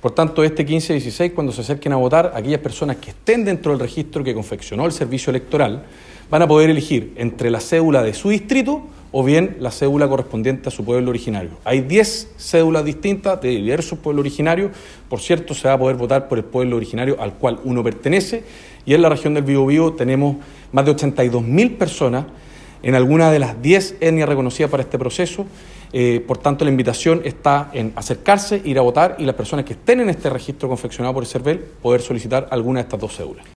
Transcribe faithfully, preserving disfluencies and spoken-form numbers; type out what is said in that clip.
Por tanto, este quince y dieciséis, cuando se acerquen a votar, aquellas personas que estén dentro del registro que confeccionó el servicio electoral van a poder elegir entre la cédula de su distrito o bien la cédula correspondiente a su pueblo originario. Hay diez cédulas distintas de diversos pueblos originarios. Por cierto, se va a poder votar por el pueblo originario al cual uno pertenece, y en la región del Biobío tenemos más de ochenta y dos mil personas en alguna de las diez etnias reconocidas para este proceso. Eh, por tanto, la invitación está en acercarse, ir a votar, y las personas que estén en este registro confeccionado por el CERVEL poder solicitar alguna de estas dos cédulas.